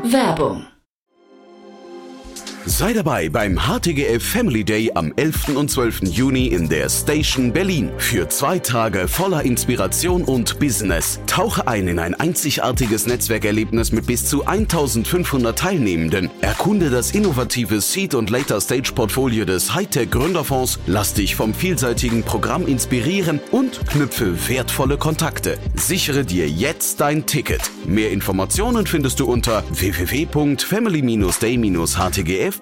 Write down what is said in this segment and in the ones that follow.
Werbung. Sei dabei beim HTGF Family Day am 11. und 12. Juni in der Station Berlin. Für 2 Tage voller Inspiration und Business. Tauche ein in ein einzigartiges Netzwerkerlebnis mit bis zu 1500 Teilnehmenden. Erkunde das innovative Seed- und Later-Stage-Portfolio des Hightech-Gründerfonds. Lass dich vom vielseitigen Programm inspirieren und knüpfe wertvolle Kontakte. Sichere dir jetzt dein Ticket. Mehr Informationen findest du unter www.family-day-htgf.de.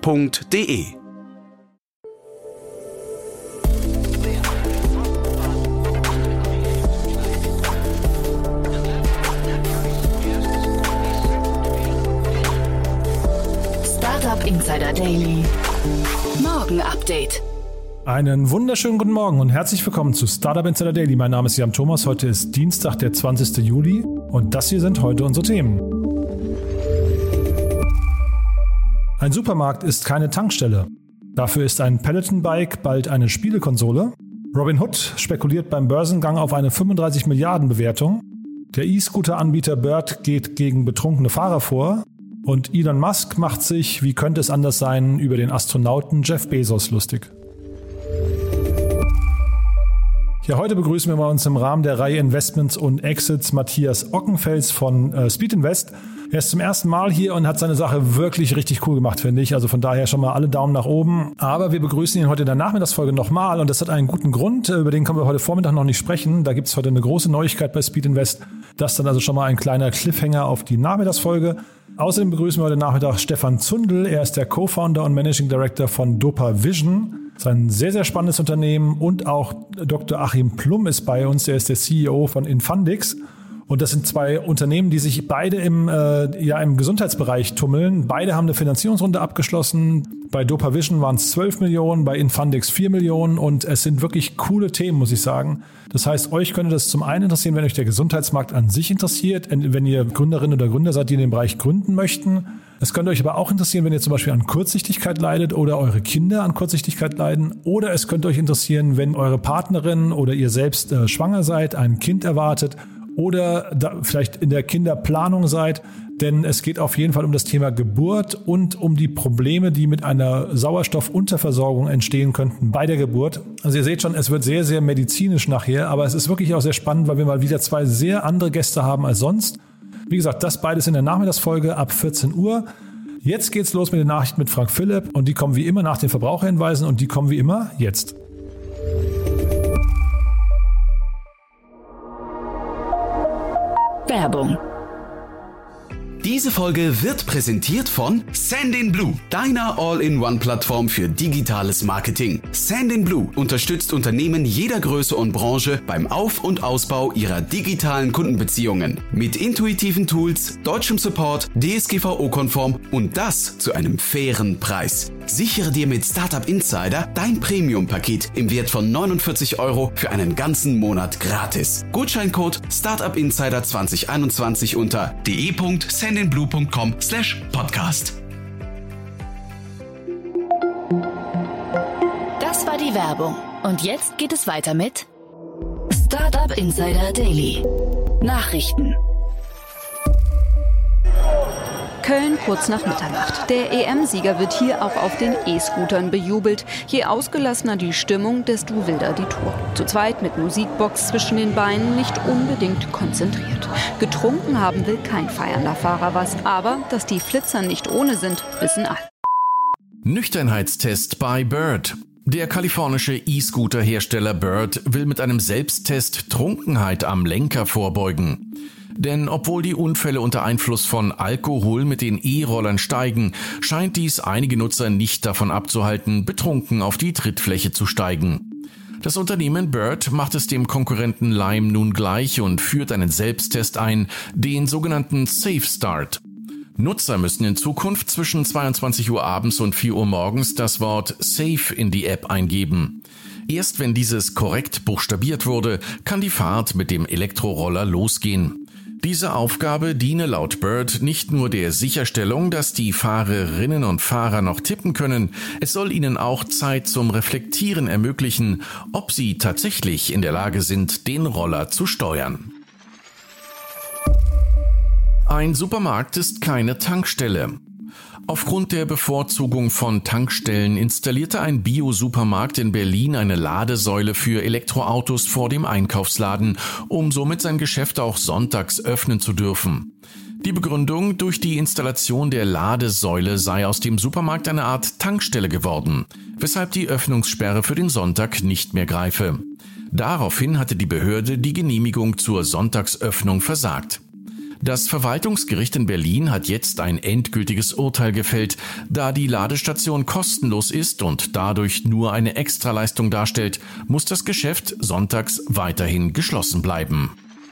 Startup Insider Daily. Morgen Update. Einen wunderschönen guten Morgen und herzlich willkommen zu Startup Insider Daily. Mein Name ist Jan Thomas. Heute ist Dienstag, der 20. Juli und das hier sind heute unsere Themen. Ein Supermarkt ist keine Tankstelle. Dafür ist ein Peloton-Bike bald eine Spielekonsole. Robinhood spekuliert beim Börsengang auf eine 35 Milliarden Bewertung. Der E-Scooter-Anbieter Bird geht gegen betrunkene Fahrer vor. Und Elon Musk macht sich, wie könnte es anders sein, über den Astronauten Jeff Bezos lustig. Ja, heute begrüßen wir bei uns im Rahmen der Reihe Investments und Exits Matthias Ockenfels von Speed Invest. Er ist zum ersten Mal hier und hat seine Sache wirklich richtig cool gemacht, finde ich. Also von daher schon mal alle Daumen nach oben. Aber wir begrüßen ihn heute in der Nachmittagsfolge nochmal und das hat einen guten Grund. Über den können wir heute Vormittag noch nicht sprechen. Da gibt es heute eine große Neuigkeit bei Speed Invest. Das ist dann also schon mal ein kleiner Cliffhanger auf die Nachmittagsfolge. Außerdem begrüßen wir heute Nachmittag Stefan Zundel. Er ist der Co-Founder und Managing Director von Dopa Vision. Das ist ein sehr, sehr spannendes Unternehmen. Und auch Dr. Achim Plum ist bei uns. Er ist der CEO von Infundix. Und das sind 2 Unternehmen, die sich beide im Gesundheitsbereich tummeln. Beide haben eine Finanzierungsrunde abgeschlossen. Bei Dopa Vision waren es 12 Millionen, bei Infundix 4 Millionen. Und es sind wirklich coole Themen, muss ich sagen. Das heißt, euch könnte das zum einen interessieren, wenn euch der Gesundheitsmarkt an sich interessiert, wenn ihr Gründerin oder Gründer seid, die in dem Bereich gründen möchten. Es könnte euch aber auch interessieren, wenn ihr zum Beispiel an Kurzsichtigkeit leidet oder eure Kinder an Kurzsichtigkeit leiden. Oder es könnte euch interessieren, wenn eure Partnerin oder ihr selbst schwanger seid, ein Kind erwartet. Oder vielleicht in der Kinderplanung seid, denn es geht auf jeden Fall um das Thema Geburt und um die Probleme, die mit einer Sauerstoffunterversorgung entstehen könnten bei der Geburt. Also ihr seht schon, es wird sehr, sehr medizinisch nachher, aber es ist wirklich auch sehr spannend, weil wir mal wieder 2 sehr andere Gäste haben als sonst. Wie gesagt, das beides in der Nachmittagsfolge ab 14 Uhr. Jetzt geht's los mit den Nachrichten mit Frank Philipp und die kommen wie immer nach den Verbraucherhinweisen und die kommen wie immer jetzt. Werbung. Diese Folge wird präsentiert von Sendinblue, deiner All-in-One-Plattform für digitales Marketing. Sendinblue unterstützt Unternehmen jeder Größe und Branche beim Auf- und Ausbau ihrer digitalen Kundenbeziehungen. Mit intuitiven Tools, deutschem Support, DSGVO-konform und das zu einem fairen Preis. Sichere dir mit Startup Insider dein Premium-Paket im Wert von 49 € für einen ganzen Monat gratis. Gutscheincode Startup Insider 2021 unter de.sendinblue.com/podcast. Das war die Werbung. Und jetzt geht es weiter mit Startup Insider Daily. Nachrichten. Köln kurz nach Mitternacht. Der EM-Sieger wird hier auch auf den E-Scootern bejubelt. Je ausgelassener die Stimmung, desto wilder die Tour. Zu zweit mit Musikbox zwischen den Beinen, nicht unbedingt konzentriert. Getrunken haben will kein feiernder Fahrer was, aber dass die Flitzer nicht ohne sind, wissen alle. Nüchternheitstest bei Bird. Der kalifornische E-Scooter-Hersteller Bird will mit einem Selbsttest Trunkenheit am Lenker vorbeugen. Denn obwohl die Unfälle unter Einfluss von Alkohol mit den E-Rollern steigen, scheint dies einige Nutzer nicht davon abzuhalten, betrunken auf die Trittfläche zu steigen. Das Unternehmen Bird macht es dem Konkurrenten Lime nun gleich und führt einen Selbsttest ein, den sogenannten Safe Start. Nutzer müssen in Zukunft zwischen 22 Uhr abends und 4 Uhr morgens das Wort Safe in die App eingeben. Erst wenn dieses korrekt buchstabiert wurde, kann die Fahrt mit dem Elektroroller losgehen. Diese Aufgabe diene laut Bird nicht nur der Sicherstellung, dass die Fahrerinnen und Fahrer noch tippen können, es soll ihnen auch Zeit zum Reflektieren ermöglichen, ob sie tatsächlich in der Lage sind, den Roller zu steuern. Ein Supermarkt ist keine Tankstelle. Aufgrund der Bevorzugung von Tankstellen installierte ein Bio-Supermarkt in Berlin eine Ladesäule für Elektroautos vor dem Einkaufsladen, um somit sein Geschäft auch sonntags öffnen zu dürfen. Die Begründung: durch die Installation der Ladesäule sei aus dem Supermarkt eine Art Tankstelle geworden, weshalb die Öffnungssperre für den Sonntag nicht mehr greife. Daraufhin hatte die Behörde die Genehmigung zur Sonntagsöffnung versagt. Das Verwaltungsgericht in Berlin hat jetzt ein endgültiges Urteil gefällt, da die Ladestation kostenlos ist und dadurch nur eine Extraleistung darstellt, muss das Geschäft sonntags weiterhin geschlossen bleiben.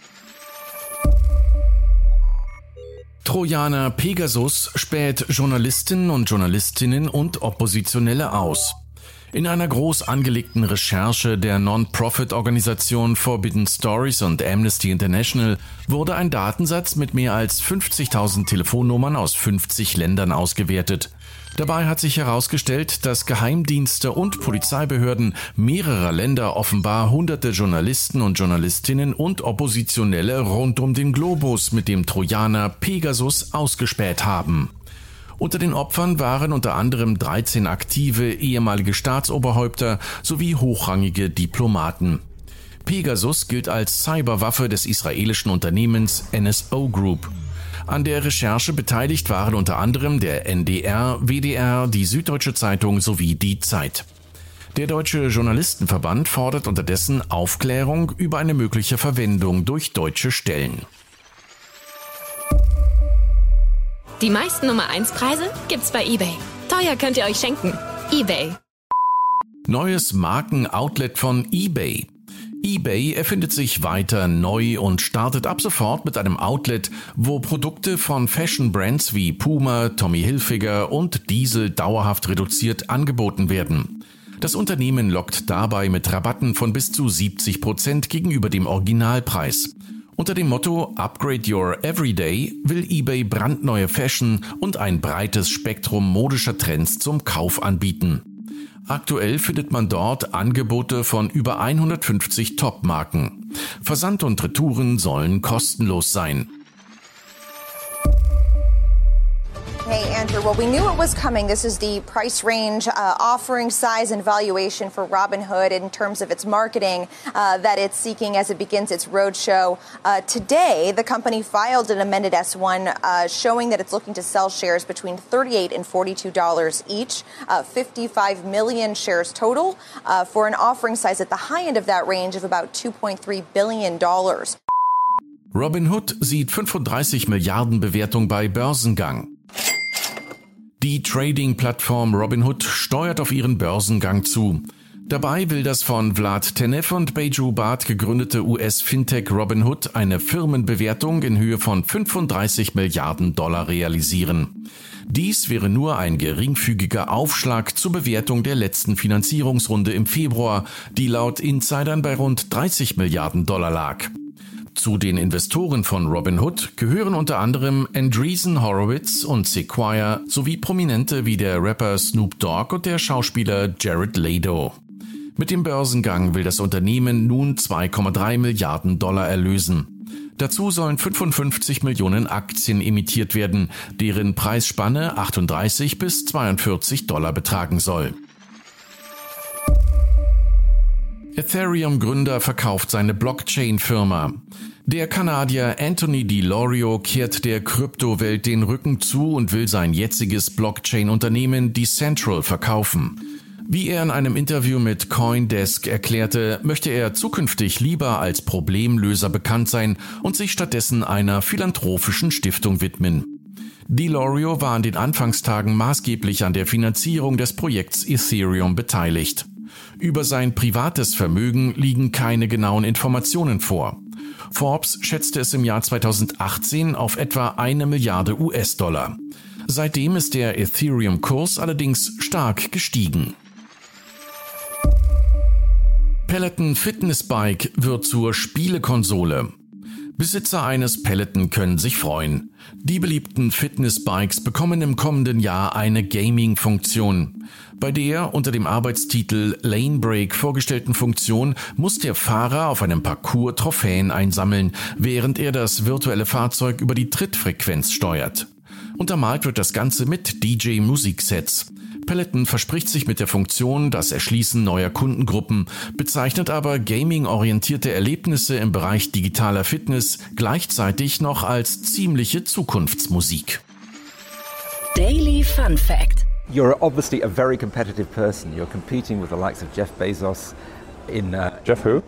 Trojaner Pegasus späht Journalistinnen und Journalistinnen und Oppositionelle aus. In einer groß angelegten Recherche der Non-Profit-Organisation Forbidden Stories und Amnesty International wurde ein Datensatz mit mehr als 50.000 Telefonnummern aus 50 Ländern ausgewertet. Dabei hat sich herausgestellt, dass Geheimdienste und Polizeibehörden mehrerer Länder offenbar hunderte Journalisten und Journalistinnen und Oppositionelle rund um den Globus mit dem Trojaner Pegasus ausgespäht haben. Unter den Opfern waren unter anderem 13 aktive ehemalige Staatsoberhäupter sowie hochrangige Diplomaten. Pegasus gilt als Cyberwaffe des israelischen Unternehmens NSO Group. An der Recherche beteiligt waren unter anderem der NDR, WDR, die Süddeutsche Zeitung sowie die Zeit. Der Deutsche Journalistenverband fordert unterdessen Aufklärung über eine mögliche Verwendung durch deutsche Stellen. Die meisten Nummer-1-Preise gibt's bei eBay. Teuer könnt ihr euch schenken. eBay. Neues Marken-Outlet von eBay. eBay erfindet sich weiter neu und startet ab sofort mit einem Outlet, wo Produkte von Fashion-Brands wie Puma, Tommy Hilfiger und Diesel dauerhaft reduziert angeboten werden. Das Unternehmen lockt dabei mit Rabatten von bis zu 70% gegenüber dem Originalpreis. Unter dem Motto Upgrade Your Everyday will eBay brandneue Fashion und ein breites Spektrum modischer Trends zum Kauf anbieten. Aktuell findet man dort Angebote von über 150 Top-Marken. Versand und Retouren sollen kostenlos sein. Hey, Andrew. Well, we knew it was coming. This is the price range, offering size and valuation for Robinhood in terms of its marketing that it's seeking as it begins its roadshow. Today, the company filed an amended S-1 showing that it's looking to sell shares between $38 and $42 each, 55 million shares total, for an offering size at the high end of that range of about $2.3 billion. Robinhood sieht 35 Milliarden Bewertung bei Börsengang. Die Trading-Plattform Robinhood steuert auf ihren Börsengang zu. Dabei will das von Vlad Tenev und Baiju Bhatt gegründete US-Fintech Robinhood eine Firmenbewertung in Höhe von 35 Milliarden Dollar realisieren. Dies wäre nur ein geringfügiger Aufschlag zur Bewertung der letzten Finanzierungsrunde im Februar, die laut Insidern bei rund 30 Milliarden Dollar lag. Zu den Investoren von Robinhood gehören unter anderem Andreessen Horowitz und Sequoia sowie Prominente wie der Rapper Snoop Dogg und der Schauspieler Jared Leto. Mit dem Börsengang will das Unternehmen nun 2,3 Milliarden Dollar erlösen. Dazu sollen 55 Millionen Aktien emittiert werden, deren Preisspanne 38 bis 42 Dollar betragen soll. Ethereum-Gründer verkauft seine Blockchain-Firma. Der Kanadier Anthony DiLorio kehrt der Kryptowelt den Rücken zu und will sein jetziges Blockchain-Unternehmen Decentral verkaufen. Wie er in einem Interview mit CoinDesk erklärte, möchte er zukünftig lieber als Problemlöser bekannt sein und sich stattdessen einer philanthropischen Stiftung widmen. DiLorio war an den Anfangstagen maßgeblich an der Finanzierung des Projekts Ethereum beteiligt. Über sein privates Vermögen liegen keine genauen Informationen vor. Forbes schätzte es im Jahr 2018 auf etwa 1 Milliarde US-Dollar. Seitdem ist der Ethereum-Kurs allerdings stark gestiegen. Peloton Fitness Bike wird zur Spielekonsole. Besitzer eines Peloton können sich freuen. Die beliebten Fitnessbikes bekommen im kommenden Jahr eine Gaming-Funktion. Bei der unter dem Arbeitstitel Lane Break vorgestellten Funktion muss der Fahrer auf einem Parcours Trophäen einsammeln, während er das virtuelle Fahrzeug über die Trittfrequenz steuert. Untermalt wird das Ganze mit DJ-Musiksets. Peloton verspricht sich mit der Funktion das Erschließen neuer Kundengruppen, bezeichnet aber gaming-orientierte Erlebnisse im Bereich digitaler Fitness gleichzeitig noch als ziemliche Zukunftsmusik. Daily Fun Fact: You're obviously a very competitive person. You're competing with the likes of Jeff Bezos in... Jeff who?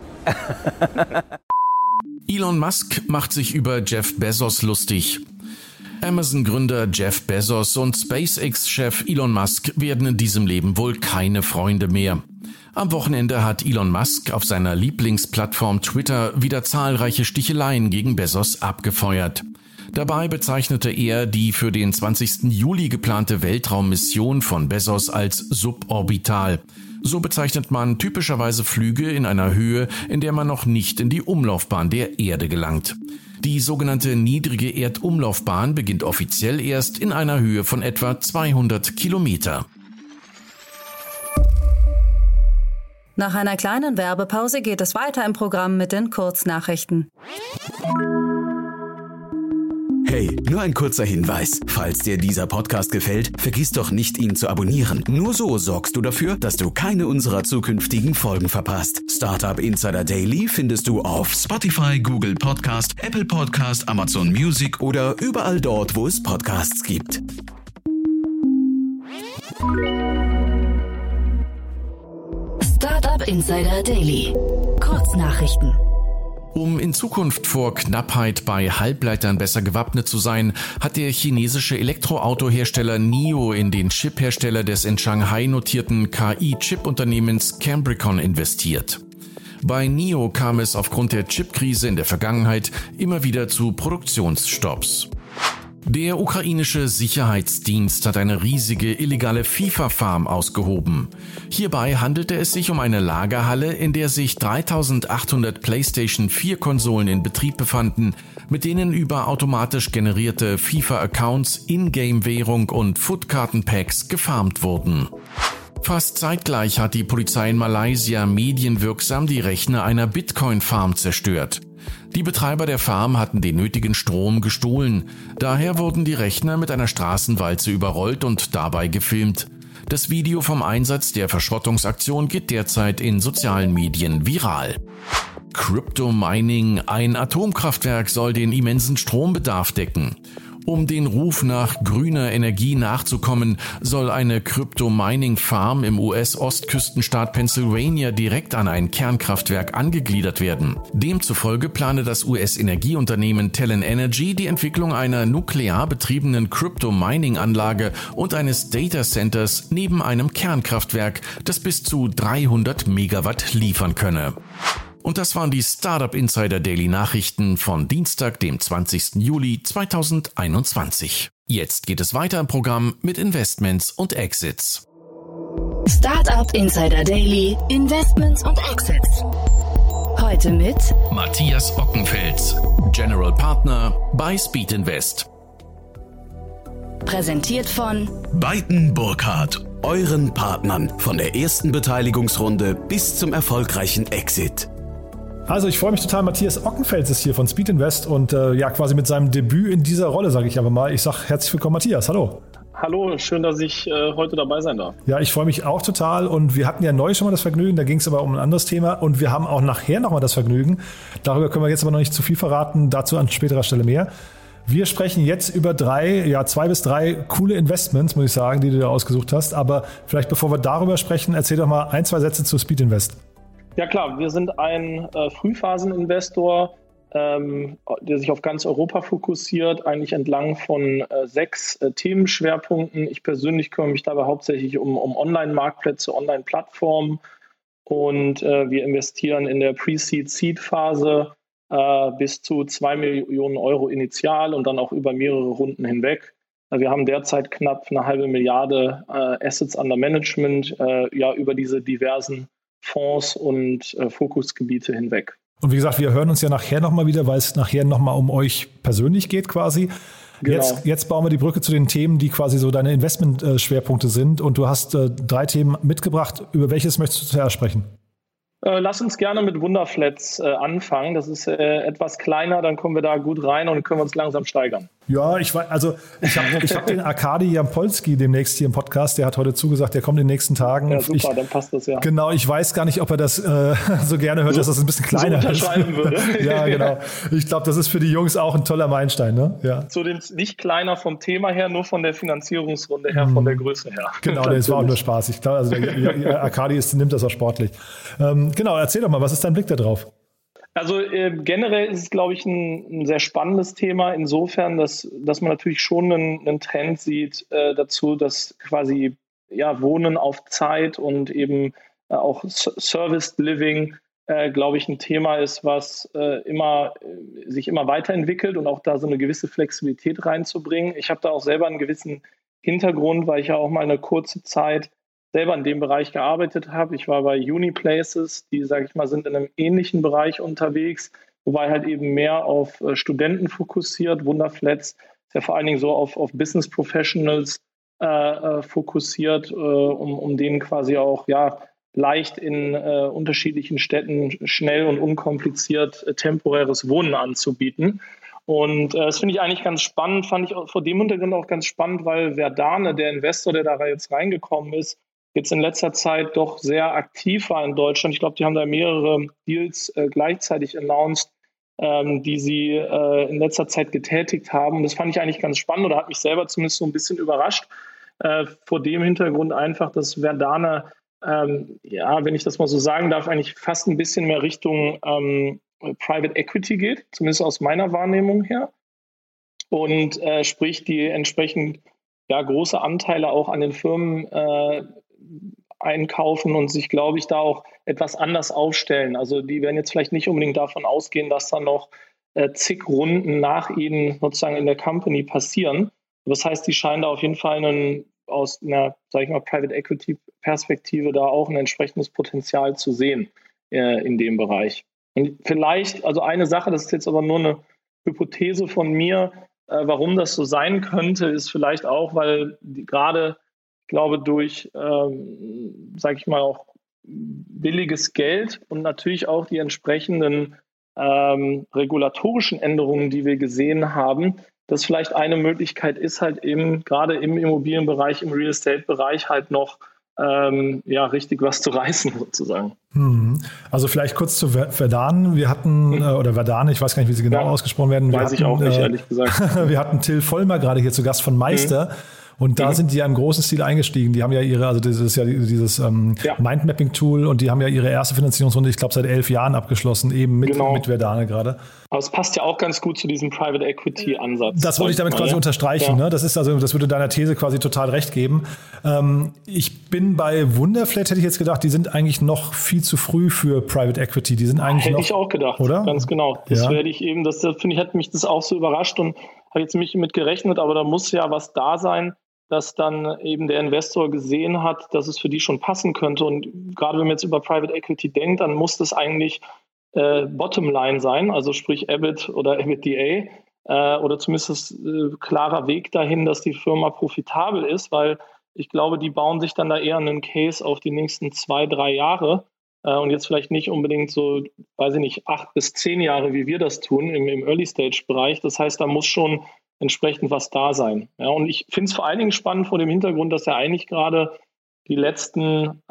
Elon Musk macht sich über Jeff Bezos lustig. Amazon-Gründer Jeff Bezos und SpaceX-Chef Elon Musk werden in diesem Leben wohl keine Freunde mehr. Am Wochenende hat Elon Musk auf seiner Lieblingsplattform Twitter wieder zahlreiche Sticheleien gegen Bezos abgefeuert. Dabei bezeichnete er die für den 20. Juli geplante Weltraummission von Bezos als suborbital. So bezeichnet man typischerweise Flüge in einer Höhe, in der man noch nicht in die Umlaufbahn der Erde gelangt. Die sogenannte niedrige Erdumlaufbahn beginnt offiziell erst in einer Höhe von etwa 200 Kilometer. Nach einer kleinen Werbepause geht es weiter im Programm mit den Kurznachrichten. Hey, nur ein kurzer Hinweis. Falls dir dieser Podcast gefällt, vergiss doch nicht, ihn zu abonnieren. Nur so sorgst du dafür, dass du keine unserer zukünftigen Folgen verpasst. Startup Insider Daily findest du auf Spotify, Google Podcast, Apple Podcast, Amazon Music oder überall dort, wo es Podcasts gibt. Startup Insider Daily. Kurznachrichten. Um in Zukunft vor Knappheit bei Halbleitern besser gewappnet zu sein, hat der chinesische Elektroautohersteller NIO in den Chiphersteller des in Shanghai notierten KI-Chip-Unternehmens Cambricon investiert. Bei NIO kam es aufgrund der Chipkrise in der Vergangenheit immer wieder zu Produktionsstopps. Der ukrainische Sicherheitsdienst hat eine riesige illegale FIFA-Farm ausgehoben. Hierbei handelte es sich um eine Lagerhalle, in der sich 3800 PlayStation 4-Konsolen in Betrieb befanden, mit denen über automatisch generierte FIFA-Accounts, Ingame-Währung und Footkarten-Packs gefarmt wurden. Fast zeitgleich hat die Polizei in Malaysia medienwirksam die Rechner einer Bitcoin-Farm zerstört. Die Betreiber der Farm hatten den nötigen Strom gestohlen. Daher wurden die Rechner mit einer Straßenwalze überrollt und dabei gefilmt. Das Video vom Einsatz der Verschrottungsaktion geht derzeit in sozialen Medien viral. Crypto-Mining, ein Atomkraftwerk soll den immensen Strombedarf decken. Um den Ruf nach grüner Energie nachzukommen, soll eine Crypto-Mining-Farm im US-Ostküstenstaat Pennsylvania direkt an ein Kernkraftwerk angegliedert werden. Demzufolge plane das US-Energieunternehmen Talon Energy die Entwicklung einer nuklear betriebenen Crypto-Mining-Anlage und eines Datacenters neben einem Kernkraftwerk, das bis zu 300 Megawatt liefern könne. Und das waren die Startup Insider Daily Nachrichten von Dienstag, dem 20. Juli 2021. Jetzt geht es weiter im Programm mit Investments und Exits. Startup Insider Daily, Investments und Exits. Heute mit Matthias Ockenfels, General Partner bei Speed Invest. Präsentiert von Beiten Burkhardt, euren Partnern von der ersten Beteiligungsrunde bis zum erfolgreichen Exit. Also ich freue mich total, Matthias Ockenfels ist hier von Speed Invest und quasi mit seinem Debüt in dieser Rolle, sage ich aber mal. Ich sage herzlich willkommen, Matthias. Hallo. Hallo, schön, dass ich heute dabei sein darf. Ja, ich freue mich auch total und wir hatten ja neu schon mal das Vergnügen, da ging es aber um ein anderes Thema und wir haben auch nachher nochmal das Vergnügen. Darüber können wir jetzt aber noch nicht zu viel verraten, dazu an späterer Stelle mehr. Wir sprechen jetzt über 2 bis 3 coole Investments, muss ich sagen, die du da ausgesucht hast. Aber vielleicht bevor wir darüber sprechen, erzähl doch mal 1-2 Sätze zu Speed Invest. Ja klar, wir sind ein Frühphaseninvestor, der sich auf ganz Europa fokussiert, eigentlich entlang von 6 Themenschwerpunkten. Ich persönlich kümmere mich dabei hauptsächlich um Online-Marktplätze, Online-Plattformen und wir investieren in der Pre-Seed-Seed-Phase bis zu 2 Millionen Euro initial und dann auch über mehrere Runden hinweg. Wir haben derzeit knapp eine halbe Milliarde Assets under Management über diese diversen Fonds und Fokusgebiete hinweg. Und wie gesagt, wir hören uns ja nachher nochmal wieder, weil es nachher nochmal um euch persönlich geht quasi. Genau. Jetzt bauen wir die Brücke zu den Themen, die quasi so deine Investmentschwerpunkte sind. Und du hast 3 Themen mitgebracht. Über welches möchtest du zuerst sprechen? Lass uns gerne mit Wunderflats anfangen. Das ist etwas kleiner, dann kommen wir da gut rein und können wir uns langsam steigern. Ja, ich hab den Arkadi Jampolski demnächst hier im Podcast. Der hat heute zugesagt, der kommt in den nächsten Tagen. Ja, super, dann passt das ja. Genau, ich weiß gar nicht, ob er das so gerne hört, dass das ein bisschen kleiner so unterschreiben würde. Ja, genau. Ich glaube, das ist für die Jungs auch ein toller Meilenstein. Ne? Ja. Zu dem nicht kleiner vom Thema her, nur von der Finanzierungsrunde her, von der Größe her. Genau, das war auch nur Spaß. Ich glaube, also der Arkadi nimmt das auch sportlich. Genau, erzähl doch mal, was ist dein Blick da drauf? Also generell ist es, glaube ich, ein sehr spannendes Thema insofern, dass man natürlich schon einen Trend sieht dazu, dass quasi Wohnen auf Zeit und eben auch Serviced Living, glaube ich, ein Thema ist, was sich immer weiterentwickelt und auch da so eine gewisse Flexibilität reinzubringen. Ich habe da auch selber einen gewissen Hintergrund, weil ich ja auch mal eine kurze Zeit selber in dem Bereich gearbeitet habe. Ich war bei Uniplaces, die, sage ich mal, sind in einem ähnlichen Bereich unterwegs, wobei halt eben mehr auf Studenten fokussiert. Wunderflats ist ja vor allen Dingen so auf Business Professionals fokussiert, um denen quasi auch leicht in unterschiedlichen Städten schnell und unkompliziert temporäres Wohnen anzubieten. Und das finde ich eigentlich ganz spannend, fand ich vor dem Hintergrund auch ganz spannend, weil Verdane, der Investor, der da jetzt reingekommen ist, jetzt in letzter Zeit doch sehr aktiv war in Deutschland. Ich glaube, die haben da mehrere Deals gleichzeitig announced, die sie in letzter Zeit getätigt haben. Und das fand ich eigentlich ganz spannend oder hat mich selber zumindest so ein bisschen überrascht. Vor dem Hintergrund einfach, dass Verdane, wenn ich das mal so sagen darf, eigentlich fast ein bisschen mehr Richtung Private Equity geht, zumindest aus meiner Wahrnehmung her. Und sprich, die entsprechend große Anteile auch an den Firmen einkaufen und sich, glaube ich, da auch etwas anders aufstellen. Also die werden jetzt vielleicht nicht unbedingt davon ausgehen, dass da noch zig Runden nach ihnen sozusagen in der Company passieren. Das heißt, die scheinen da auf jeden Fall aus einer, sage ich mal, Private Equity Perspektive da auch ein entsprechendes Potenzial zu sehen in dem Bereich. Und vielleicht, also eine Sache, das ist jetzt aber nur eine Hypothese von mir, warum das so sein könnte, ist vielleicht auch, weil gerade, ich glaube, durch, sage ich mal, auch billiges Geld und natürlich auch die entsprechenden regulatorischen Änderungen, die wir gesehen haben, das vielleicht eine Möglichkeit ist, halt eben gerade im Immobilienbereich, im Real Estate-Bereich halt noch richtig was zu reißen sozusagen. Also vielleicht kurz zu Verdane. Wir hatten, oder Verdane, ich weiß gar nicht, wie sie genau ausgesprochen werden. Weiß ich auch nicht, ehrlich gesagt. Wir hatten Till Vollmer gerade hier zu Gast von Meister. Und da sind die ja im großen Stil eingestiegen. Die haben ja dieses Mindmapping-Tool und die haben ja ihre erste Finanzierungsrunde, ich glaube, seit 11 Jahren abgeschlossen, eben mit Verdane gerade. Aber es passt ja auch ganz gut zu diesem Private Equity-Ansatz. Das wollte ich damit quasi unterstreichen. Ja. Ne? Das würde deiner These quasi total recht geben. Ich bin bei Wunderflat, hätte ich jetzt gedacht, die sind eigentlich noch viel zu früh für Private Equity. Die sind eigentlich hätte ich auch gedacht, oder? Ganz genau. Das werde ich eben, hat mich das auch so überrascht und habe jetzt nicht mit gerechnet, aber da muss ja was da sein, dass dann eben der Investor gesehen hat, dass es für die schon passen könnte. Und gerade wenn man jetzt über Private Equity denkt, dann muss das eigentlich Bottomline sein, also sprich EBIT oder EBITDA oder zumindest klarer Weg dahin, dass die Firma profitabel ist, weil ich glaube, die bauen sich dann da eher einen Case auf die nächsten 2-3 Jahre und jetzt vielleicht nicht unbedingt so, 8 bis 10 Jahre, wie wir das tun im Early-Stage-Bereich. Das heißt, da muss schon entsprechend was da sein. Ja, und ich finde es vor allen Dingen spannend vor dem Hintergrund, dass ja eigentlich gerade die letzten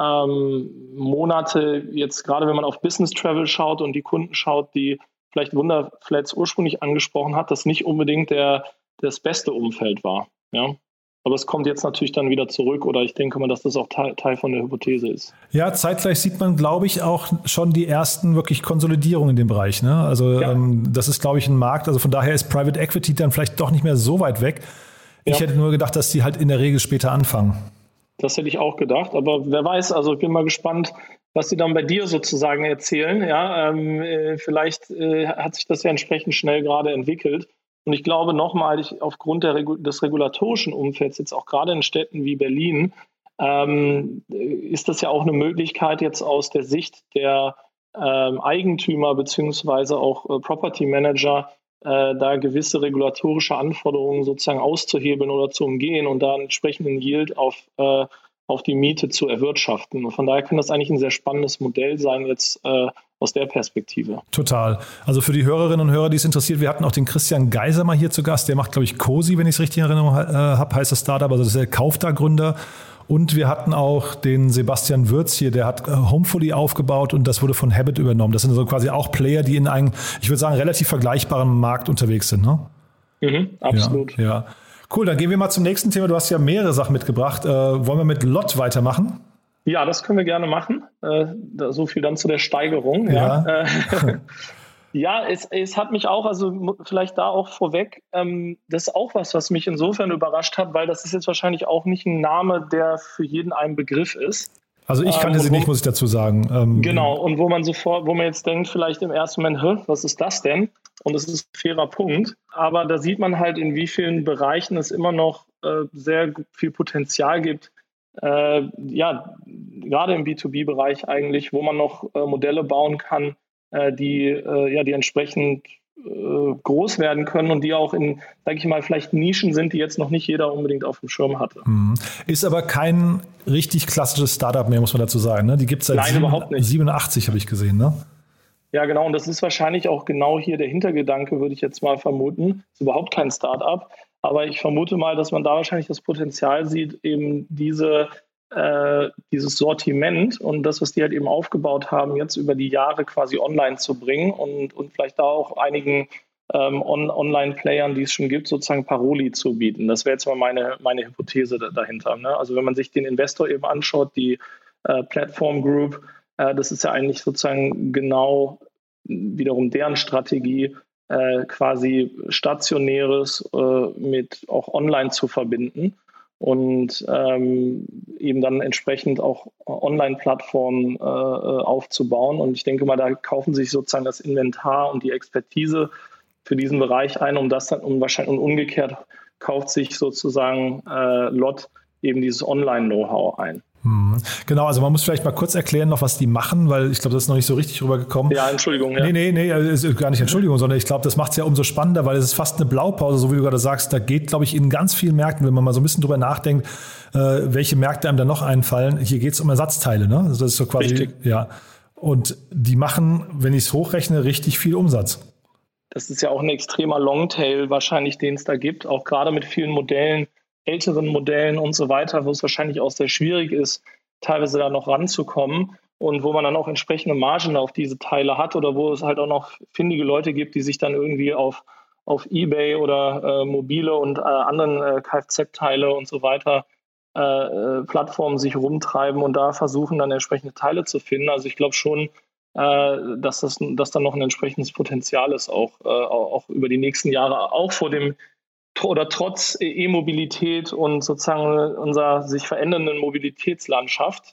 Monate, jetzt gerade wenn man auf Business Travel schaut und die Kunden schaut, die vielleicht Wunderflats ursprünglich angesprochen hat, das nicht unbedingt das beste Umfeld war. Ja. Aber es kommt jetzt natürlich dann wieder zurück oder ich denke mal, dass das auch Teil von der Hypothese ist. Ja, zeitgleich sieht man, glaube ich, auch schon die ersten wirklich Konsolidierungen in dem Bereich. Ne? Also das ist, glaube ich, ein Markt. Also von daher ist Private Equity dann vielleicht doch nicht mehr so weit weg. Ich hätte nur gedacht, dass die halt in der Regel später anfangen. Das hätte ich auch gedacht. Aber wer weiß, also ich bin mal gespannt, was sie dann bei dir sozusagen erzählen. Ja, vielleicht hat sich das ja entsprechend schnell gerade entwickelt. Und ich glaube nochmal, aufgrund des regulatorischen Umfelds, jetzt auch gerade in Städten wie Berlin, ist das ja auch eine Möglichkeit jetzt aus der Sicht der Eigentümer beziehungsweise auch Property Manager da gewisse regulatorische Anforderungen sozusagen auszuhebeln oder zu umgehen und da einen entsprechenden Yield auf die Miete zu erwirtschaften. Und von daher kann das eigentlich ein sehr spannendes Modell sein jetzt aus der Perspektive. Total. Also für die Hörerinnen und Hörer, die es interessiert, wir hatten auch den Christian Geiser mal hier zu Gast. Der macht, glaube ich, Cozy, wenn ich es richtig in Erinnerung habe, heißt das Startup. Also das ist der Kaufda-Gründer. Und wir hatten auch den Sebastian Würz hier, der hat Homefully aufgebaut und das wurde von Habit übernommen. Das sind so quasi auch Player, die in einem, ich würde sagen, relativ vergleichbaren Markt unterwegs sind, ne? Absolut. Ja. Cool, dann gehen wir mal zum nächsten Thema. Du hast ja mehrere Sachen mitgebracht. Wollen wir mit Lot weitermachen? Ja, das können wir gerne machen. So viel dann zu der Steigerung. Ja, ja es hat mich auch, also vielleicht da auch vorweg, das ist auch was mich insofern überrascht hat, weil das ist jetzt wahrscheinlich auch nicht ein Name, der für jeden ein Begriff ist. Also ich kannte sie nicht, muss ich dazu sagen. Genau, und wo man jetzt denkt, vielleicht im ersten Moment, was ist das denn? Und es ist ein fairer Punkt. Aber da sieht man halt, in wie vielen Bereichen es immer noch sehr viel Potenzial gibt. Gerade im B2B-Bereich eigentlich, wo man noch Modelle bauen kann, die entsprechend groß werden können und die auch in, sage ich mal, vielleicht Nischen sind, die jetzt noch nicht jeder unbedingt auf dem Schirm hatte. Ist aber kein richtig klassisches Startup mehr, muss man dazu sagen. Ne? Die gibt es seit 87, habe ich gesehen, ne? Ja, genau. Und das ist wahrscheinlich auch genau hier der Hintergedanke, würde ich jetzt mal vermuten. Ist überhaupt kein Startup. Aber ich vermute mal, dass man da wahrscheinlich das Potenzial sieht, eben dieses Sortiment und das, was die halt eben aufgebaut haben, jetzt über die Jahre quasi online zu bringen und vielleicht da auch einigen Online-Playern, die es schon gibt, sozusagen Paroli zu bieten. Das wäre jetzt mal meine Hypothese dahinter. Ne? Also wenn man sich den Investor eben anschaut, die Platform Group, das ist ja eigentlich sozusagen genau wiederum deren Strategie, quasi Stationäres mit auch online zu verbinden und eben dann entsprechend auch Online-Plattformen aufzubauen. Und ich denke mal, da kaufen sich sozusagen das Inventar und die Expertise für diesen Bereich ein, und umgekehrt kauft sich sozusagen Lot eben dieses Online-Know-how ein. Genau, also man muss vielleicht mal kurz erklären noch, was die machen, weil ich glaube, das ist noch nicht so richtig rübergekommen. Ja, Entschuldigung. Ja. Nee, ist gar nicht Entschuldigung, sondern ich glaube, das macht es ja umso spannender, weil es ist fast eine Blaupause, so wie du gerade sagst. Da geht, glaube ich, in ganz vielen Märkten, wenn man mal so ein bisschen drüber nachdenkt, welche Märkte einem da noch einfallen. Hier geht es um Ersatzteile, ne? Also das ist so quasi, richtig. Ja. Und die machen, wenn ich es hochrechne, richtig viel Umsatz. Das ist ja auch ein extremer Longtail wahrscheinlich, den es da gibt, auch gerade mit vielen Modellen, älteren Modellen und so weiter, wo es wahrscheinlich auch sehr schwierig ist, teilweise da noch ranzukommen und wo man dann auch entsprechende Margen auf diese Teile hat oder wo es halt auch noch findige Leute gibt, die sich dann irgendwie auf eBay oder mobile und anderen Kfz-Teile und so weiter Plattformen sich rumtreiben und da versuchen dann entsprechende Teile zu finden. Also ich glaube schon, dass dann noch ein entsprechendes Potenzial ist, auch über die nächsten Jahre, auch vor dem oder trotz E-Mobilität und sozusagen unserer sich verändernden Mobilitätslandschaft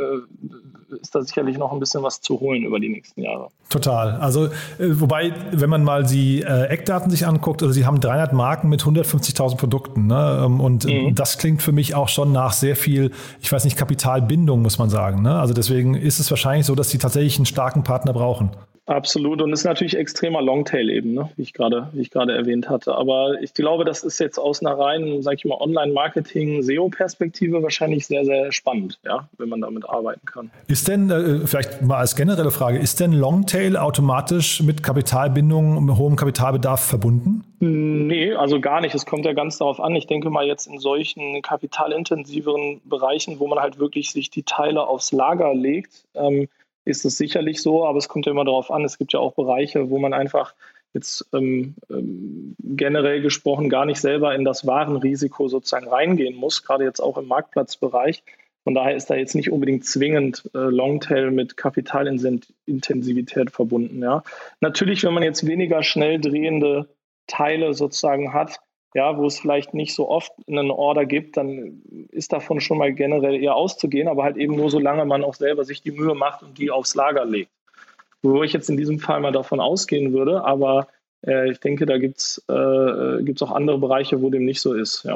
ist da sicherlich noch ein bisschen was zu holen über die nächsten Jahre. Total. Also wobei, wenn man mal die Eckdaten sich anguckt, also sie haben 300 Marken mit 150.000 Produkten, ne? Und das klingt für mich auch schon nach sehr viel, ich weiß nicht, Kapitalbindung, muss man sagen, ne? Also deswegen ist es wahrscheinlich so, dass sie tatsächlich einen starken Partner brauchen. Absolut, und es ist natürlich extremer Longtail eben, ne? wie ich gerade erwähnt hatte. Aber ich glaube, das ist jetzt aus einer reinen, sage ich mal, Online-Marketing-SEO-Perspektive wahrscheinlich sehr, sehr spannend, ja, wenn man damit arbeiten kann. Ist denn, vielleicht mal als generelle Frage, ist denn Longtail automatisch mit Kapitalbindung, mit hohem Kapitalbedarf verbunden? Nee, also gar nicht. Es kommt ja ganz darauf an. Ich denke mal jetzt in solchen kapitalintensiveren Bereichen, wo man halt wirklich sich die Teile aufs Lager legt, ist es sicherlich so, aber es kommt ja immer darauf an. Es gibt ja auch Bereiche, wo man einfach jetzt generell gesprochen gar nicht selber in das Warenrisiko sozusagen reingehen muss, gerade jetzt auch im Marktplatzbereich. Von daher ist da jetzt nicht unbedingt zwingend Longtail mit Kapitalintensivität verbunden. Ja. Natürlich, wenn man jetzt weniger schnell drehende Teile sozusagen hat, ja, wo es vielleicht nicht so oft einen Order gibt, dann ist davon schon mal generell eher auszugehen, aber halt eben nur, solange man auch selber sich die Mühe macht und die aufs Lager legt. Wo ich jetzt in diesem Fall mal davon ausgehen würde, aber ich denke, da gibt's auch andere Bereiche, wo dem nicht so ist, ja.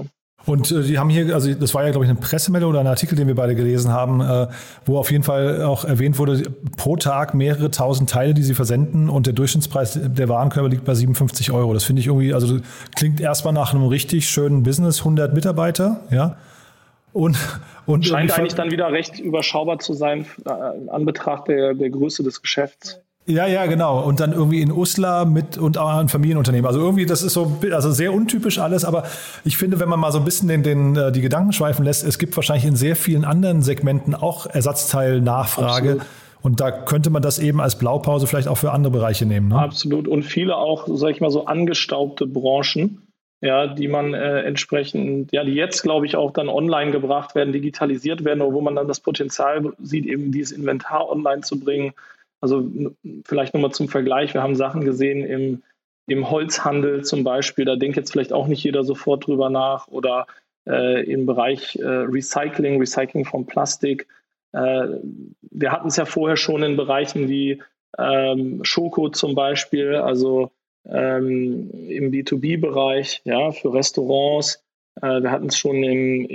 Und die haben hier, also das war ja, glaube ich, eine Pressemeldung oder ein Artikel, den wir beide gelesen haben, wo auf jeden Fall auch erwähnt wurde, pro Tag mehrere tausend Teile, die sie versenden und der Durchschnittspreis der Warenkörbe liegt bei 57 €. Das finde ich irgendwie, also kllingt erstmal nach einem richtig schönen Business, 100 Mitarbeiter, ja. Und scheint eigentlich dann wieder recht überschaubar zu sein in Anbetracht der Größe des Geschäfts. Ja, genau. Und dann irgendwie in Uslar und auch ein Familienunternehmen. Also irgendwie, das ist so, also sehr untypisch alles. Aber ich finde, wenn man mal so ein bisschen die Gedanken schweifen lässt, es gibt wahrscheinlich in sehr vielen anderen Segmenten auch Ersatzteilnachfrage. Absolut. Und da könnte man das eben als Blaupause vielleicht auch für andere Bereiche nehmen. Ne? Absolut. Und viele auch, sag ich mal, so angestaubte Branchen, ja, die man entsprechend, ja, die jetzt, glaube ich, auch dann online gebracht werden, digitalisiert werden, oder wo man dann das Potenzial sieht, eben dieses Inventar online zu bringen. Also vielleicht nochmal zum Vergleich, wir haben Sachen gesehen im Holzhandel zum Beispiel, da denkt jetzt vielleicht auch nicht jeder sofort drüber nach, oder im Bereich Recycling von Plastik. Wir hatten es ja vorher schon in Bereichen wie Schoko zum Beispiel, also im B2B-Bereich, ja, für Restaurants. Wir hatten es schon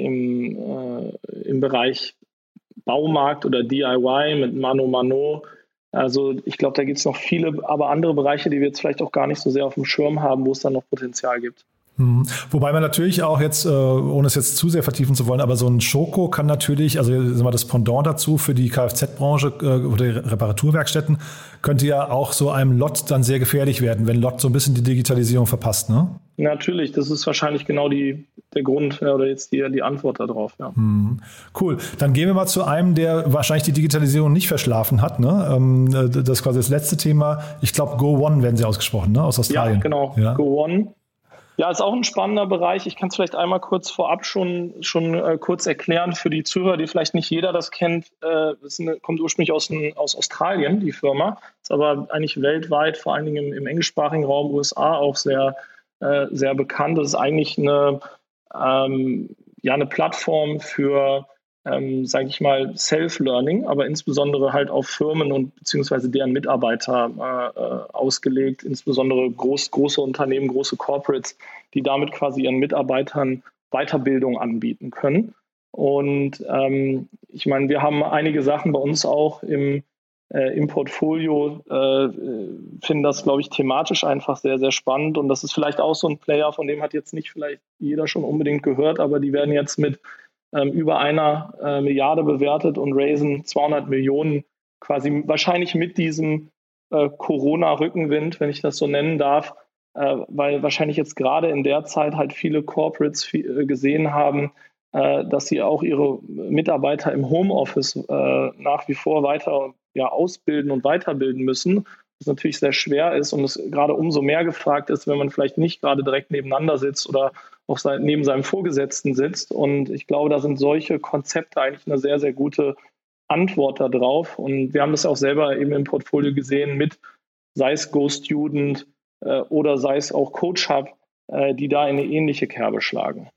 im Bereich Baumarkt oder DIY mit Mano. Also ich glaube, da gibt es noch viele, aber andere Bereiche, die wir jetzt vielleicht auch gar nicht so sehr auf dem Schirm haben, wo es dann noch Potenzial gibt. Wobei man natürlich auch jetzt, ohne es jetzt zu sehr vertiefen zu wollen, aber so ein Schoko kann natürlich, also sagen wir, das Pendant dazu für die Kfz-Branche oder die Reparaturwerkstätten, könnte ja auch so einem Lot dann sehr gefährlich werden, wenn Lot so ein bisschen die Digitalisierung verpasst, ne? Natürlich, das ist wahrscheinlich genau der Grund oder jetzt die Antwort darauf. Ja. Cool, dann gehen wir mal zu einem, der wahrscheinlich die Digitalisierung nicht verschlafen hat. Ne? Das ist quasi das letzte Thema. Ich glaube, GoOne werden sie ausgesprochen, ne? Aus Australien. Ja, genau, ja. GoOne. Ja, ist auch ein spannender Bereich. Ich kann es vielleicht einmal kurz vorab schon kurz erklären für die Zuhörer, die vielleicht nicht jeder das kennt. Kommt ursprünglich aus Australien, die Firma. Ist aber eigentlich weltweit, vor allen Dingen im englischsprachigen Raum USA auch sehr, sehr bekannt. Das ist eigentlich eine Plattform für, sage ich mal, Self-Learning, aber insbesondere halt auf Firmen und beziehungsweise deren Mitarbeiter ausgelegt, insbesondere große Unternehmen, große Corporates, die damit quasi ihren Mitarbeitern Weiterbildung anbieten können. Und ich meine, wir haben einige Sachen bei uns auch im Portfolio, finden das, glaube ich, thematisch einfach sehr, sehr spannend. Und das ist vielleicht auch so ein Player, von dem hat jetzt nicht vielleicht jeder schon unbedingt gehört, aber die werden jetzt mit über 1 Milliarde bewertet und raisen 200 Millionen quasi wahrscheinlich mit diesem Corona-Rückenwind, wenn ich das so nennen darf, weil wahrscheinlich jetzt gerade in der Zeit halt viele Corporates gesehen haben, dass sie auch ihre Mitarbeiter im Homeoffice nach wie vor weiter ausbilden und weiterbilden müssen, was natürlich sehr schwer ist und es gerade umso mehr gefragt ist, wenn man vielleicht nicht gerade direkt nebeneinander sitzt oder auch neben seinem Vorgesetzten sitzt. Und ich glaube, da sind solche Konzepte eigentlich eine sehr, sehr gute Antwort darauf. Und wir haben das auch selber eben im Portfolio gesehen mit, sei es GoStudent oder sei es auch CoachHub, die da in eine ähnliche Kerbe schlagen.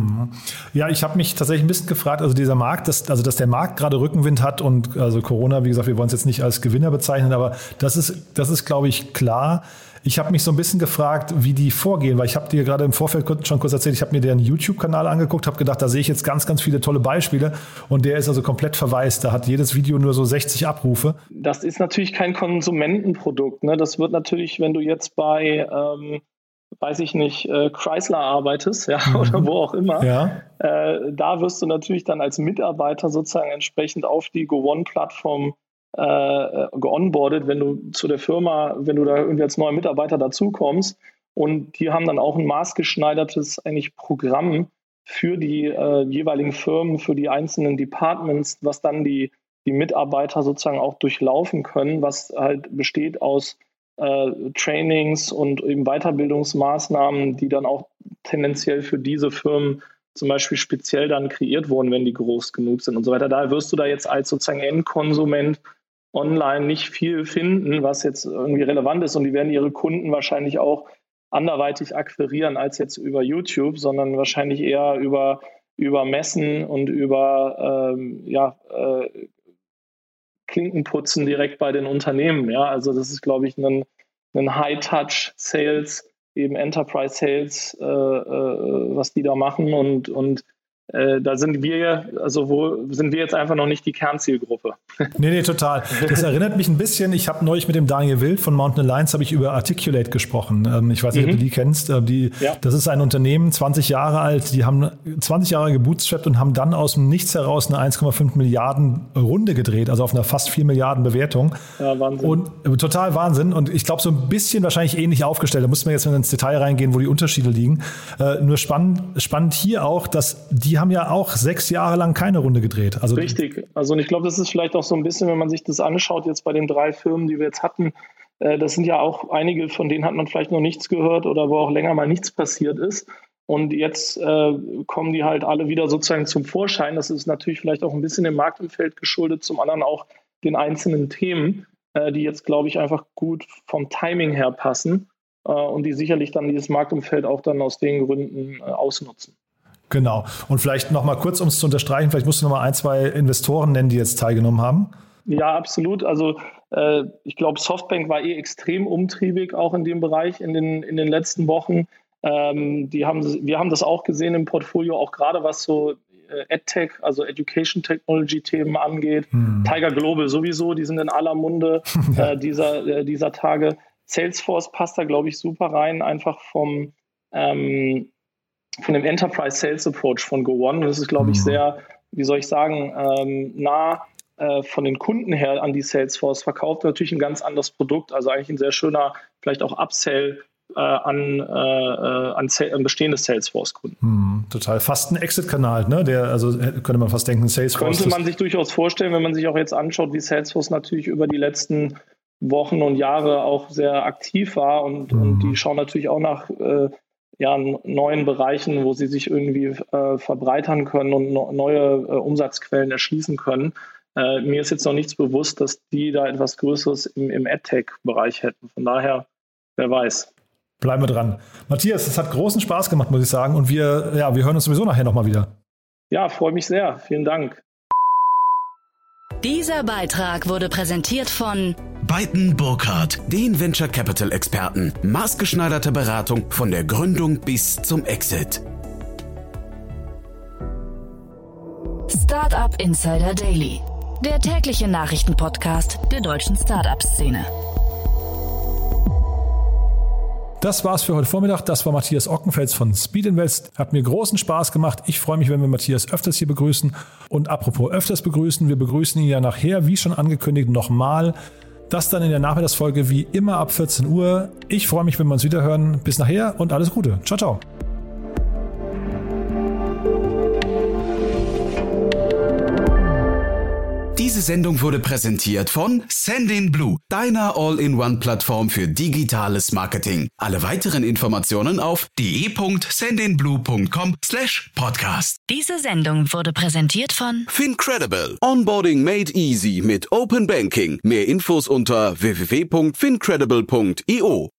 Ja, ich habe mich tatsächlich ein bisschen gefragt, also dieser Markt, dass der Markt gerade Rückenwind hat und also Corona, wie gesagt, wir wollen es jetzt nicht als Gewinner bezeichnen, aber das ist, glaube ich, klar. Ich habe mich so ein bisschen gefragt, wie die vorgehen, weil ich habe dir gerade im Vorfeld schon kurz erzählt, ich habe mir deren YouTube-Kanal angeguckt, habe gedacht, da sehe ich jetzt ganz, ganz viele tolle Beispiele und der ist also komplett verwaist. Da hat jedes Video nur so 60 Abrufe. Das ist natürlich kein Konsumentenprodukt, ne? Das wird natürlich, wenn du jetzt bei weiß ich nicht, Chrysler arbeitest, ja, oder wo auch immer, da wirst du natürlich dann als Mitarbeiter sozusagen entsprechend auf die GoOne-Plattform geonboardet, wenn du zu der Firma, wenn du da irgendwie als neuer Mitarbeiter dazukommst, und die haben dann auch ein maßgeschneidertes eigentlich Programm für die jeweiligen Firmen, für die einzelnen Departments, was dann die Mitarbeiter sozusagen auch durchlaufen können, was halt besteht aus Trainings und eben Weiterbildungsmaßnahmen, die dann auch tendenziell für diese Firmen zum Beispiel speziell dann kreiert wurden, wenn die groß genug sind und so weiter. Da wirst du da jetzt als sozusagen Endkonsument online nicht viel finden, was jetzt irgendwie relevant ist, und die werden ihre Kunden wahrscheinlich auch anderweitig akquirieren als jetzt über YouTube, sondern wahrscheinlich eher über Messen und über Klinkenputzen direkt bei den Unternehmen. Ja, also das ist, glaube ich, ein High-Touch-Sales eben Enterprise Sales, was die da machen und da sind wir jetzt einfach noch nicht die Kernzielgruppe. Nee, total. Das erinnert mich ein bisschen, ich habe neulich mit dem Daniel Wild von Mountain Alliance habe ich über Articulate gesprochen. Ich weiß nicht, ob du die kennst. Das ist ein Unternehmen, 20 Jahre alt, die haben 20 Jahre gebootstrapped und haben dann aus dem Nichts heraus eine 1,5 Milliarden Runde gedreht, also auf einer fast 4 Milliarden Bewertung. Ja, Wahnsinn. Und total Wahnsinn. Und ich glaube, so ein bisschen wahrscheinlich ähnlich aufgestellt. Da müssen wir jetzt ins Detail reingehen, wo die Unterschiede liegen. Nur spannend hier auch, dass die haben ja auch 6 Jahre lang keine Runde gedreht. Also richtig. Also und ich glaube, das ist vielleicht auch so ein bisschen, wenn man sich das anschaut, jetzt bei den 3 Firmen, die wir jetzt hatten, das sind ja auch einige, von denen hat man vielleicht noch nichts gehört oder wo auch länger mal nichts passiert ist. Und jetzt kommen die halt alle wieder sozusagen zum Vorschein. Das ist natürlich vielleicht auch ein bisschen dem Marktumfeld geschuldet, zum anderen auch den einzelnen Themen, die jetzt, glaube ich, einfach gut vom Timing her passen und die sicherlich dann dieses Marktumfeld auch dann aus den Gründen ausnutzen. Genau. Und vielleicht noch mal kurz, um es zu unterstreichen, vielleicht musst du noch mal 1, 2 Investoren nennen, die jetzt teilgenommen haben. Ja, absolut. Also ich glaube, Softbank war extrem umtriebig auch in dem Bereich in den letzten Wochen. Wir haben das auch gesehen im Portfolio, auch gerade was so EdTech, also Education Technology Themen angeht. Tiger Global sowieso, die sind in aller Munde dieser Tage. Salesforce passt da, glaube ich, super rein, einfach von dem Enterprise Sales Approach von GoOne. Das ist, glaube ich, sehr, wie soll ich sagen, nah von den Kunden her an die Salesforce, verkauft natürlich ein ganz anderes Produkt, also eigentlich ein sehr schöner, vielleicht auch Upsell an bestehende Salesforce-Kunden. Total. Fast ein Exit-Kanal, ne? Könnte man fast denken, Salesforce. Könnte man sich durchaus vorstellen, wenn man sich auch jetzt anschaut, wie Salesforce natürlich über die letzten Wochen und Jahre auch sehr aktiv war und die schauen natürlich auch nach neuen Bereichen, wo sie sich irgendwie verbreitern können und neue Umsatzquellen erschließen können. Mir ist jetzt noch nichts bewusst, dass die da etwas Größeres im AdTech-Bereich hätten. Von daher, wer weiß. Bleiben wir dran. Matthias, es hat großen Spaß gemacht, muss ich sagen. Und wir hören uns sowieso nachher nochmal wieder. Ja, freue mich sehr. Vielen Dank. Dieser Beitrag wurde präsentiert von Beiten Burkhardt, den Venture Capital Experten. Maßgeschneiderte Beratung von der Gründung bis zum Exit. Startup Insider Daily, der tägliche Nachrichtenpodcast der deutschen Startup-Szene. Das war's für heute Vormittag. Das war Matthias Ockenfels von Speed Invest. Hat mir großen Spaß gemacht. Ich freue mich, wenn wir Matthias öfters hier begrüßen. Und apropos öfters begrüßen, wir begrüßen ihn ja nachher, wie schon angekündigt, nochmal. Das dann in der Nachmittagsfolge wie immer ab 14 Uhr. Ich freue mich, wenn wir uns wieder hören. Bis nachher und alles Gute. Ciao, ciao. Diese Sendung wurde präsentiert von Sendinblue, deiner All-in-One-Plattform für digitales Marketing. Alle weiteren Informationen auf de.sendinblue.com/podcast. Diese Sendung wurde präsentiert von Fincredible. Onboarding made easy mit Open Banking. Mehr Infos unter www.fincredible.io.